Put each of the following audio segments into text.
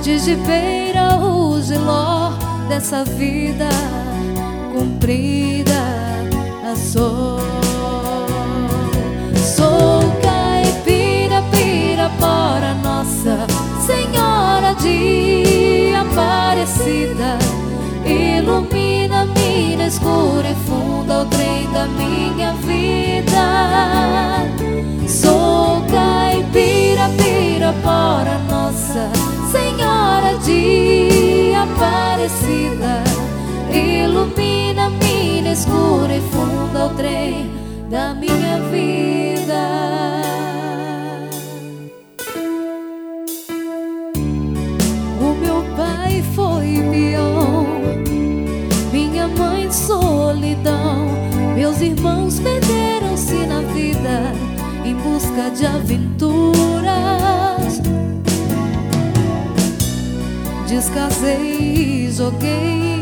de Gibeira o Giló dessa vida comprida a sol. Sou caipira, Pirapora, Nossa Senhora de Aparecida, ilumina-me na escura e funda o trem da minha vida. Sou caipira, Pirapora, Nossa Senhora de Aparecida, ilumina-me na escura e funda o trem da minha vida. O meu pai foi peão, minha mãe solidão, meus irmãos perderam-se na vida em busca de aventuras. Descasei e joguei,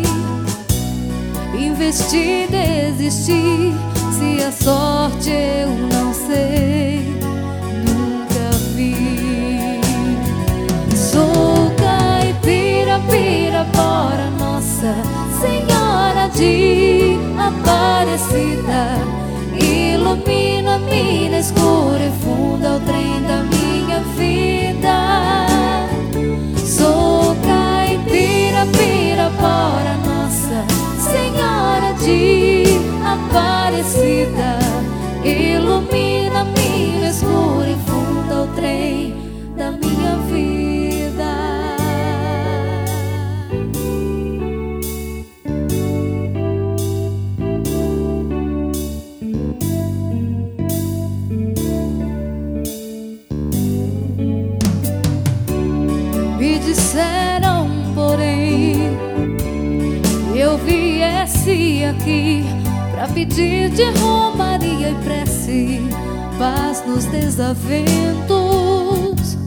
investi, desisti. Se é sorte eu não sei, nunca vi. Sou caipira, Pirapora, Nossa Senhora de Aparecida, ilumina-me na escura e funda o trem da minha vida. Sou caipira, Pirapora, Nossa Senhora de Aparecida, ilumina-me na escura e funda o trem da minha vida. Me disseram, porém, eu viesse aqui pra pedir de romaria e prece paz nos desaventos.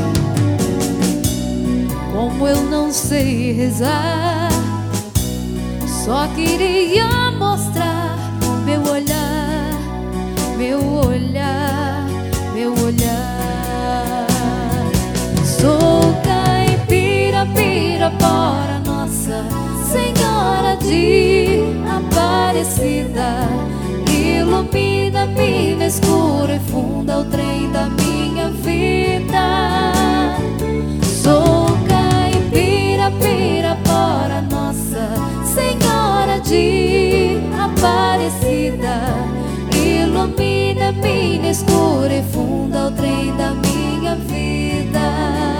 Como eu não sei rezar, só queria mostrar meu olhar, meu olhar, meu olhar. Sou caipira, Pirapora, Nossa Senhora de Aparecida, ilumina-me na escura e funda o trem da minha vida. Sou caipira, Pirapora, Nossa Senhora de Aparecida, ilumina-me na escura e funda o trem da minha vida.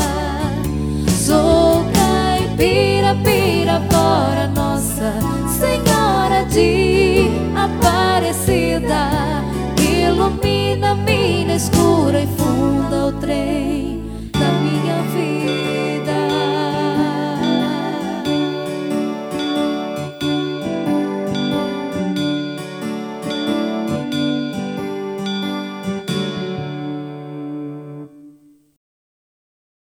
Sou caipira, Pirapora, Nossa Senhora de Aparecida, ilumina-me na escura e funda o trem